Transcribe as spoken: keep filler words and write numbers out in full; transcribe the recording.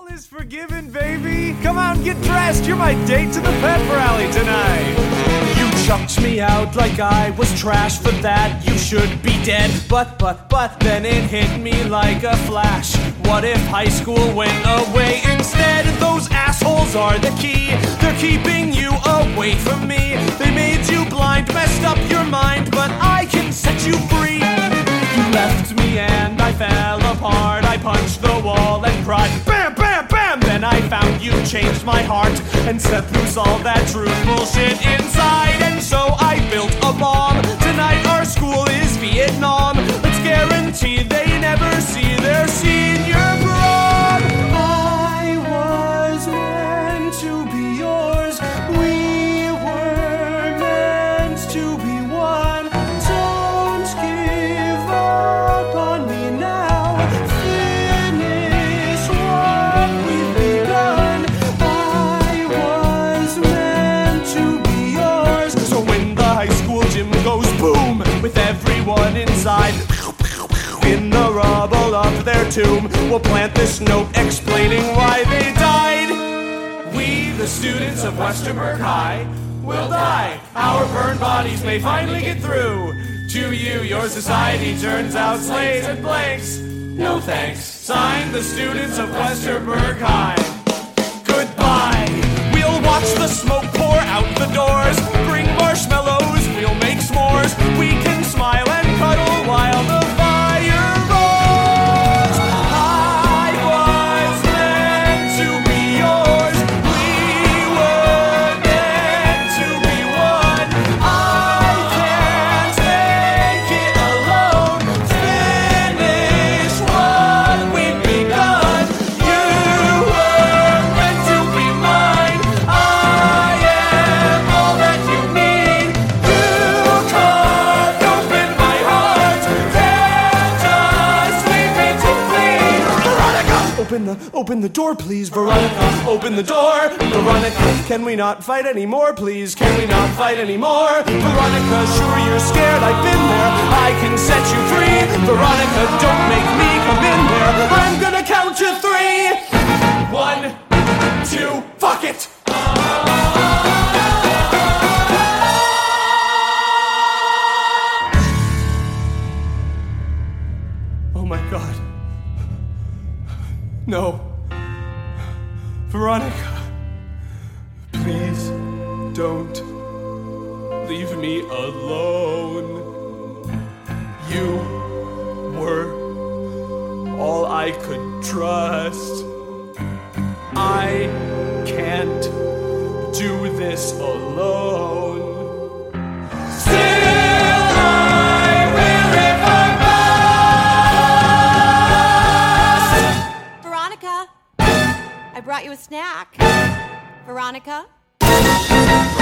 All is forgiven, baby. Come on, get dressed. You're my date to the pep rally tonight. You chucked me out like I was trash. For that, you should be dead. But, but, but, then it hit me like a flash. What if high school went away instead? Those assholes are the key. They're keeping you away from me. They made you blind, messed up your mind, but I can set you free. You left me and I fell apart. I punched the wall and cried, bam, bam, bam. Then I found you changed my heart and set loose all that truth bullshit inside. And so I built a bomb. Tonight our school is Vietnam. Let's guarantee they never see their senior prom. I was meant to be yours. We were meant to be one. Don't give up on me now. Finish what we've begun. I was meant to be yours. So when the high school gym goes boom, with everyone inside, in the rubble of their tomb, we'll plant this note explaining why they died. We, the students of Westerberg High, will die. Our burned bodies may finally get through to you. Your society turns out slates and blanks. No thanks. Signed, the students of Westerberg High. Goodbye. We'll watch the smoke pour out the doors. Bring marshmallows, we'll make s'mores. We can smile and cuddle while the fire roars. I was meant to be yours. We were meant to be one. I can't take it alone. Finish what we've begun. You were meant to be mine. I am all that you need. You carved open my heart. Can't just leave me to bleed. Veronica, open the open the door, please. Veronica, open the door. Veronica, can we not fight anymore, please? Can we not fight anymore? Veronica, sure you're scared. I've been there. I can set you free. Veronica, don't make me come in there. I'm gonna count to three. One, two, fuck it. Oh my God. No. Veronica, please don't leave me alone. You were all I could trust. I can't do this alone. Still I will if I must. Veronica, I brought you a snack. Veronica?